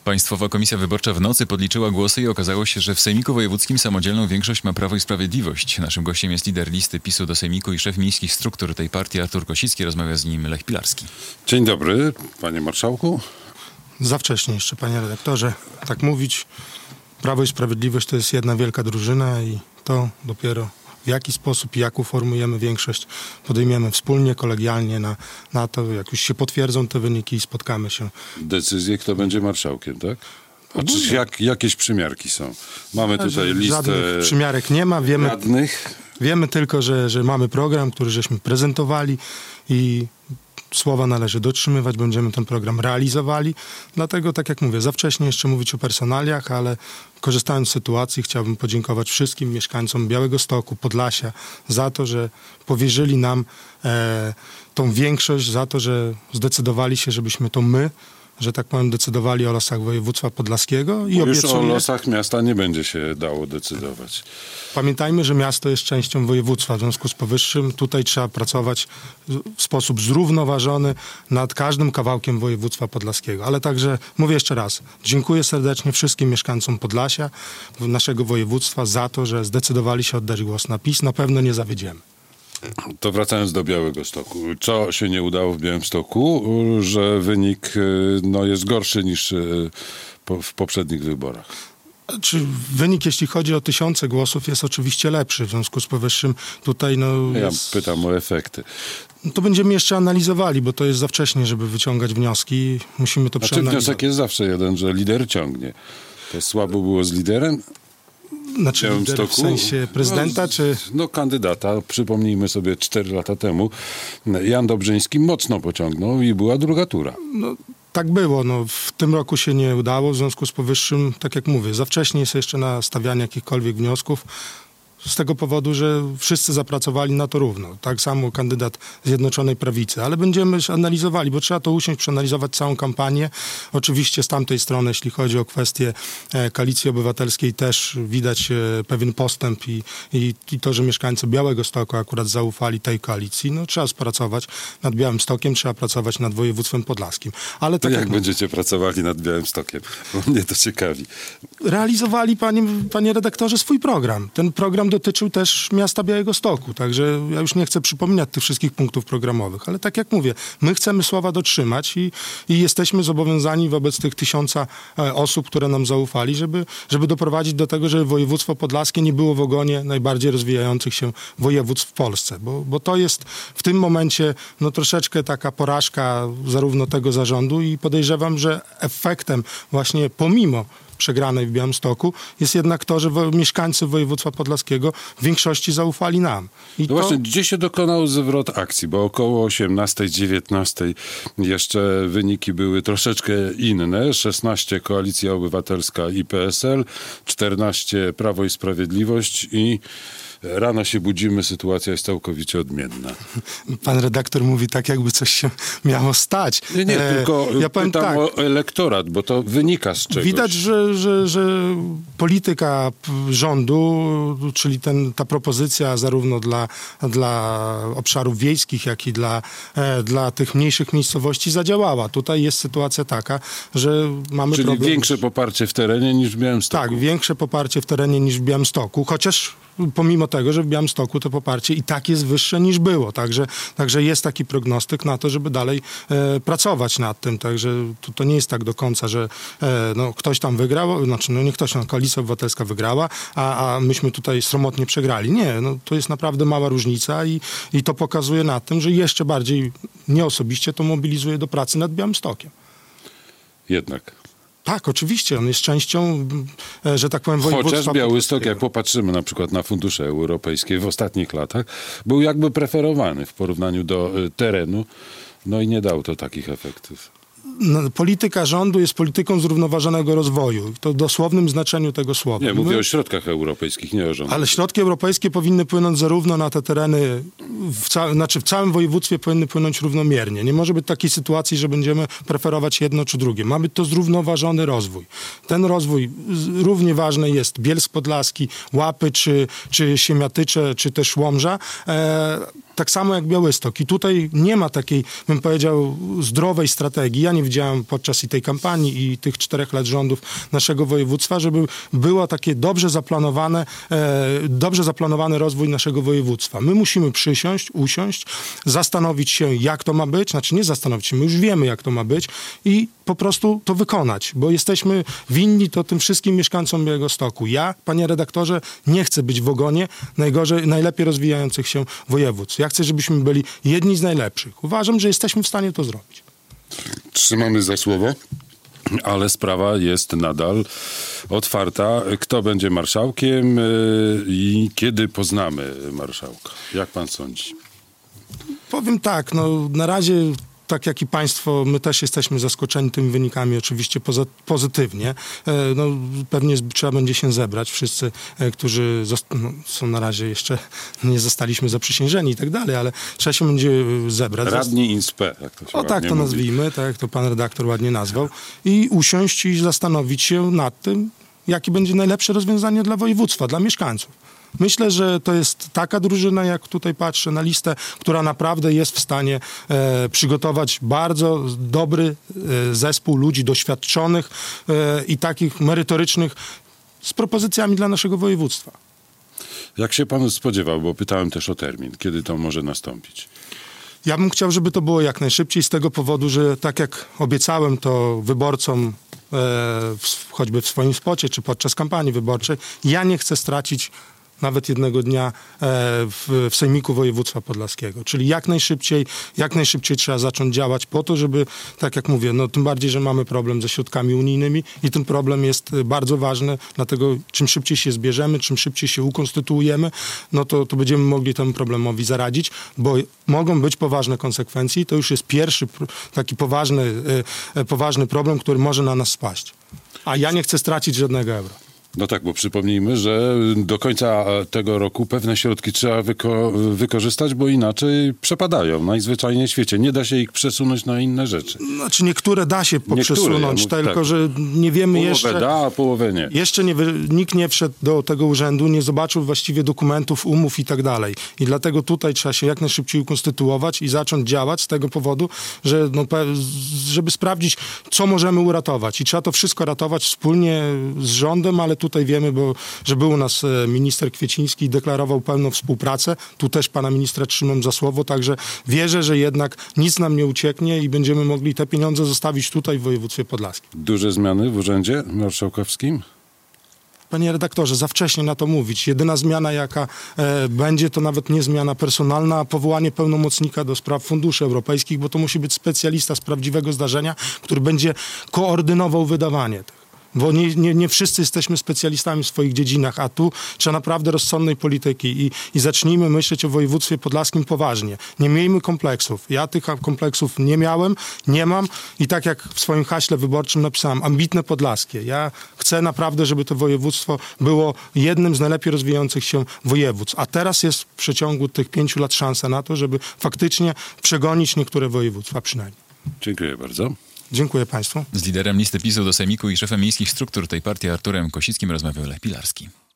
Państwowa Komisja Wyborcza w nocy podliczyła głosy i okazało się, że w Sejmiku Wojewódzkim samodzielną większość ma Prawo i Sprawiedliwość. Naszym gościem jest lider listy PiS-u do Sejmiku i szef miejskich struktur tej partii Artur Kosicki. Rozmawia z nim Lech Pilarski. Dzień dobry, panie marszałku. Za wcześnie jeszcze, panie redaktorze. Tak mówić, Prawo i Sprawiedliwość to jest jedna wielka drużyna i to dopiero w jaki sposób i jak uformujemy większość podejmiemy wspólnie, kolegialnie na to, jak już się potwierdzą te wyniki i spotkamy się. Decyzję, kto będzie marszałkiem, tak? A czy jakieś przymiarki są? Mamy tutaj listę żadnych przymiarek nie ma. Wiemy tylko, że mamy program, który żeśmy prezentowali i słowa należy dotrzymywać, będziemy ten program realizowali. Dlatego, tak jak mówię, za wcześnie jeszcze mówić o personaliach, ale korzystając z sytuacji chciałbym podziękować wszystkim mieszkańcom Białegostoku, Podlasia za to, że powierzyli nam tą większość, za to, że zdecydowali się, żebyśmy to my, że tak powiem, decydowali o losach województwa podlaskiego. I już o losach miasta nie będzie się dało decydować. Pamiętajmy, że miasto jest częścią województwa. W związku z powyższym tutaj trzeba pracować w sposób zrównoważony nad każdym kawałkiem województwa podlaskiego. Ale także, mówię jeszcze raz, dziękuję serdecznie wszystkim mieszkańcom Podlasia, naszego województwa za to, że zdecydowali się oddać głos na PiS. Na pewno nie zawiedziemy. To wracając do Białegostoku. Co się nie udało w Białymstoku? Że wynik jest gorszy niż w poprzednich wyborach. Wynik, jeśli chodzi o 1000 głosów, jest oczywiście lepszy. W związku z powyższym tutaj Ja pytam o efekty. To będziemy jeszcze analizowali, bo to jest za wcześnie, żeby wyciągać wnioski. Musimy to przeanalizować. Wniosek jest zawsze jeden, że lider ciągnie. To słabo było z liderem? Znaczy lider w sensie prezydenta, czy... kandydata. Przypomnijmy sobie 4 lata temu. Jan Dobrzyński mocno pociągnął i była druga tura. Tak było. W tym roku się nie udało. W związku z powyższym, tak jak mówię, za wcześnie jest jeszcze na stawianie jakichkolwiek wniosków. Z tego powodu, że wszyscy zapracowali na to równo. Tak samo kandydat Zjednoczonej Prawicy. Ale będziemy analizowali, bo trzeba to usiąść, przeanalizować całą kampanię. Oczywiście z tamtej strony, jeśli chodzi o kwestię Koalicji Obywatelskiej, też widać pewien postęp i to, że mieszkańcy Białegostoku akurat zaufali tej koalicji. Trzeba spracować nad Białymstokiem, trzeba pracować nad województwem podlaskim. Ale tak jak będziecie pracowali nad Białymstokiem? Bo mnie to ciekawi. Realizowali, panie redaktorze, swój program. Ten program dotyczył też miasta Białegostoku, także ja już nie chcę przypominać tych wszystkich punktów programowych, ale tak jak mówię, my chcemy słowa dotrzymać i jesteśmy zobowiązani wobec tych 1000 osób, które nam zaufali, żeby doprowadzić do tego, żeby województwo podlaskie nie było w ogonie najbardziej rozwijających się województw w Polsce, bo to jest w tym momencie troszeczkę taka porażka zarówno tego zarządu i podejrzewam, że efektem właśnie pomimo przegranej w Białymstoku jest jednak to, że mieszkańcy województwa podlaskiego w większości zaufali nam. Właśnie, gdzie się dokonał zwrot akcji? Bo około 18, 19 jeszcze wyniki były troszeczkę inne. 16 Koalicja Obywatelska i PSL, 14 Prawo i Sprawiedliwość i rano się budzimy, sytuacja jest całkowicie odmienna. Pan redaktor mówi tak, jakby coś się miało stać. Nie, tylko ja pytam o elektorat, bo to wynika z czegoś. Widać, że polityka rządu, czyli ta propozycja zarówno dla obszarów wiejskich, jak i dla tych mniejszych miejscowości zadziałała. Tutaj jest sytuacja taka, że mamy Czyli problem. Większe poparcie w terenie niż w Białymstoku. Tak, większe poparcie w terenie niż w Białymstoku, chociaż pomimo tego, że w Białymstoku to poparcie i tak jest wyższe niż było. Także jest taki prognostyk na to, żeby dalej pracować nad tym. Także to nie jest tak do końca, że ktoś tam wygrał, nie ktoś tam, Koalicja Obywatelska wygrała, a myśmy tutaj sromotnie przegrali. Nie, to jest naprawdę mała różnica i to pokazuje na tym, że jeszcze bardziej mnie osobiście to mobilizuje do pracy nad Białymstokiem. Jednak. Tak, oczywiście, on jest częścią, że tak powiem, województwa. Chociaż Białystok, jak popatrzymy na przykład na fundusze europejskie w ostatnich latach, był jakby preferowany w porównaniu do terenu, i nie dał to takich efektów. Polityka rządu jest polityką zrównoważonego rozwoju. To w dosłownym znaczeniu tego słowa. Nie, mówię o środkach europejskich, nie o rządzie. Ale środki europejskie powinny płynąć zarówno na te tereny, w całym województwie powinny płynąć równomiernie. Nie może być takiej sytuacji, że będziemy preferować jedno czy drugie. Ma być to zrównoważony rozwój. Ten rozwój równie ważny jest Bielsk Podlaski, Łapy, czy Siemiatycze, czy też Łomża. tak samo jak Białystok. I tutaj nie ma takiej, bym powiedział, zdrowej strategii. Ja nie widziałem podczas i tej kampanii, i tych 4 lat rządów naszego województwa, żeby było takie dobrze zaplanowany rozwój naszego województwa. My musimy usiąść, zastanowić się, jak to ma być, znaczy nie zastanowić się, my już wiemy, jak to ma być i po prostu to wykonać, bo jesteśmy winni to tym wszystkim mieszkańcom Białegostoku. Ja, panie redaktorze, nie chcę być w ogonie najlepiej rozwijających się województw. Ja chcę, żebyśmy byli jedni z najlepszych. Uważam, że jesteśmy w stanie to zrobić. Trzymamy za słowo, ale sprawa jest nadal otwarta. Kto będzie marszałkiem i kiedy poznamy marszałka? Jak pan sądzi? Powiem tak, no na razie, tak jak i państwo, my też jesteśmy zaskoczeni tymi wynikami, oczywiście pozytywnie. No, pewnie trzeba będzie się zebrać. Wszyscy, którzy są na razie jeszcze, nie zostaliśmy zaprzysiężeni i tak dalej, ale trzeba się będzie zebrać. Radni INSPE, jak to się tak to mówi. nazwijmy, tak jak to pan redaktor ładnie nazwał. I usiąść i zastanowić się nad tym, jakie będzie najlepsze rozwiązanie dla województwa, dla mieszkańców. Myślę, że to jest taka drużyna, jak tutaj patrzę na listę, która naprawdę jest w stanie przygotować bardzo dobry zespół ludzi doświadczonych i takich merytorycznych z propozycjami dla naszego województwa. Jak się pan spodziewał, bo pytałem też o termin, kiedy to może nastąpić? Ja bym chciał, żeby to było jak najszybciej z tego powodu, że tak jak obiecałem to wyborcom choćby w swoim spocie, czy podczas kampanii wyborczej, ja nie chcę stracić nawet jednego dnia w Sejmiku Województwa Podlaskiego. Czyli jak najszybciej trzeba zacząć działać po to, żeby, tak jak mówię, no tym bardziej, że mamy problem ze środkami unijnymi i ten problem jest bardzo ważny, dlatego czym szybciej się zbierzemy, czym szybciej się ukonstytuujemy, no to będziemy mogli temu problemowi zaradzić, bo mogą być poważne konsekwencje i to już jest pierwszy taki poważny problem, który może na nas spaść. A ja nie chcę stracić żadnego euro. No tak, bo przypomnijmy, że do końca tego roku pewne środki trzeba wykorzystać, bo inaczej przepadają najzwyczajniej w świecie. Nie da się ich przesunąć na inne rzeczy. Znaczy niektóre da się poprzesunąć, tylko tak. że nie wiemy Połowę jeszcze... da, a połowę nie. Jeszcze nikt nie wszedł do tego urzędu, nie zobaczył właściwie dokumentów, umów i tak dalej. I dlatego tutaj trzeba się jak najszybciej ukonstytuować i zacząć działać z tego powodu, że żeby sprawdzić, co możemy uratować. I trzeba to wszystko ratować wspólnie z rządem, ale tutaj wiemy, że był u nas minister Kwieciński i deklarował pełną współpracę. Tu też pana ministra trzymam za słowo, także wierzę, że jednak nic nam nie ucieknie i będziemy mogli te pieniądze zostawić tutaj w województwie podlaskim. Duże zmiany w urzędzie marszałkowskim? Panie redaktorze, za wcześnie na to mówić. Jedyna zmiana, jaka będzie, to nawet nie zmiana personalna, a powołanie pełnomocnika do spraw funduszy europejskich, bo to musi być specjalista z prawdziwego zdarzenia, który będzie koordynował wydawanie tych. Bo nie wszyscy jesteśmy specjalistami w swoich dziedzinach, a tu trzeba naprawdę rozsądnej polityki i zacznijmy myśleć o województwie podlaskim poważnie. Nie miejmy kompleksów. Ja tych kompleksów nie miałem, nie mam i tak jak w swoim haśle wyborczym napisałem, ambitne podlaskie. Ja chcę naprawdę, żeby to województwo było jednym z najlepiej rozwijających się województw. A teraz jest w przeciągu tych 5 lat szansa na to, żeby faktycznie przegonić niektóre województwa przynajmniej. Dziękuję bardzo. Dziękuję państwu. Z liderem listy PiS-u do Sejmiku i szefem miejskich struktur tej partii Arturem Kosickim rozmawiał Lech Pilarski.